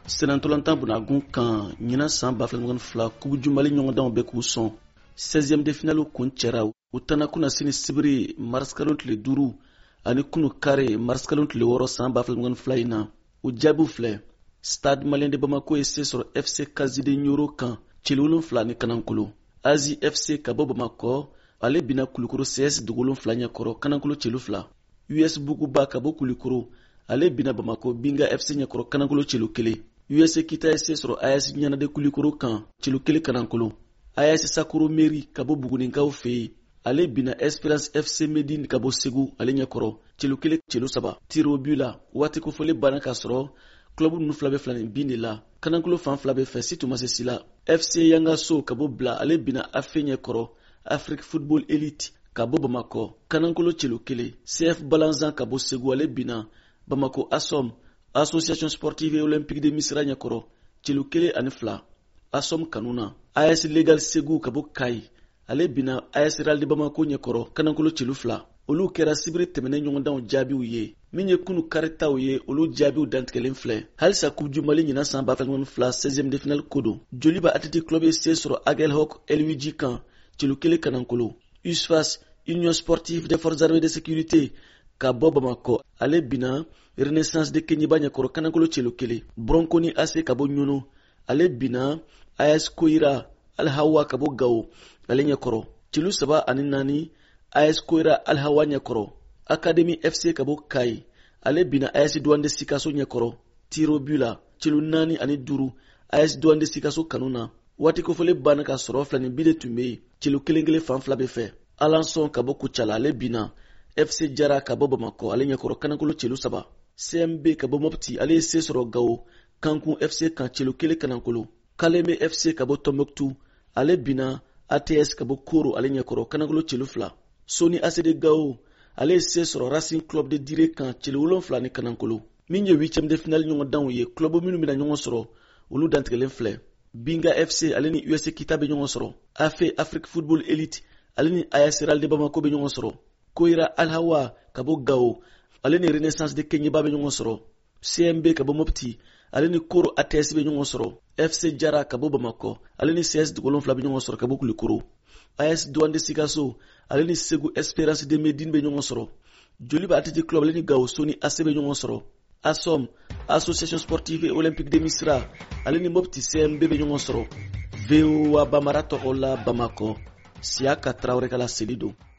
Senantolantan bunagun kan ɲina san 2022 kubu jumali ɲɔgɔndanw bɛ k'u sɔn 16e de finale kun cɛra u tana kuna sini sibiri marskalon tile 5 ani kunu kare marskalon tile 6 san 2022 in na u jaabiw filɛ. Stade Malien de Bamako ye se sɔrɔ FC Kazide Ɲoro kan cili 7 ni Kanankolo. Azi FC ka bɔ Bamakɔ ale bina Kulikoro CS dugu 7 ɲɛkɔrɔ Kanankolo cili 2. US Buguba ka bɔ Kulikoro ale bina Bamako Binga FC ɲɛkɔrɔ Kanankolo cili 1. US Kita ye se sɔrɔ AS Ɲanade Kulikoro kan cili 1 Kanankolo. AS Sakoro Meri ka bɔ Buguninkaw fɛ yen ale bina Esperance FC Medine ka bɔ Segu ale ɲɛkɔrɔ cili 1 cili 3. Tiro au but la waati kofɔli banna ka sɔrɔ club nu fila bɛ filanin bin de la. Kanankolo fan fila bɛ fɛ si tuma se si la. FC Yangaso ka bɔ Bla ale bina Afe ɲɛkɔrɔ Afrique Football Elite ka bɔ Bamakɔ Kanankolo cili 1. CF Balanzan ka bɔ Segu ale bina Bamako Asom Association Sportive et Olympique de Misira ɲɛkɔrɔ cili 1 ani 2. Asom Kanuna. AS Legal Segu ka bɔ Kayi ale bina AS Real de Bamako ɲɛkɔrɔ Kanankolo cili 2. Olu kɛra sibiri tɛmɛnen ɲɔgɔndanw jaabiw ye. Min ye kunu karitaw ye olu jaabiw dantigɛlen filɛ. Halisa Coupe du Mali ɲina san 2022 16e de finale ko don. Joliba Athletic Club ye se sɔrɔ Agelhawk LWG kan cili 1 Kanankolo. USFAS Union Sportive des Forces Armées de Sécurité ka bɔ Bamakɔ ale bina Renaissance de Kenyiba ɲɛkɔrɔ Kanankolo cili 1. Bronconi AC ka bɔ Ɲono ale bina AS Koira Alhawa ka bɔ Gao ale ɲɛkɔrɔ cili 3 ani 4. AS Koira Alhawa ɲɛkɔrɔ. Academy FC ka bɔ Kayi ale bina AS Douane de Sikaso ɲɛkɔrɔ tiro but la cili 4 ani 5. AS Douane de Sikaso kanuna waati kofɔli banna ka sɔrɔ filanin bi de tun bɛ yen cili 1 fan fila bɛ fɛ. Alanson ka bɔ Kucala ale bina FC Jara ka bɔ Bamakɔ ale ɲɛkɔrɔ Kanankolo cili 3. CMB ka bɔ Mopti ale ye se sɔrɔ Gao Kankun FC kan cili 1 Kanankolo. Kaleme FC ka bɔ Tombouctou ale bina ATS ka bɔ Koro ale ɲɛkɔrɔ Kanankolo cili 2. Soni ACD Gao ale ye se sɔrɔ Racing Club de Dire kan cili 7 ni Kanankolo. Min ye 8e de finale ɲɔgɔndanw ye club minnu bɛna ɲɔgɔn sɔrɔ olu dantigɛlen filɛ. Binga FC ale ni US Kita bɛ ɲɔgɔn sɔrɔ. Afe Afrique Football Elite ale ni AS Real de Bamako bɛ ɲɔgɔn sɔrɔ. Koira Alhawa ka bɔ Gao ale ni Renaissance de Kenyiba bɛ ɲɔgɔn sɔrɔ. CMB ka bɔ Mopti ale ni Koro ATS bɛ ɲɔgɔn sɔrɔ. FC Jara ka bɔ Bamakɔ ale ni CS dugu 7 bɛ ɲɔgɔn sɔrɔ ka bɔ Kulikoro. AS Douane de Sikaso ale ni Segu Esperance de Medine bɛ ɲɔgɔn sɔrɔ. Joliba Athletic Club ale ni Gao Soni AC bɛ ɲɔgɔn sɔrɔ. Asom Association Sportive et Olympique de Misira ale ni Mopti CMB bɛ ɲɔgɔn sɔrɔ. VOA Bamara tɔgɔ la Bamakɔ Siaka Traoré ka la seli don.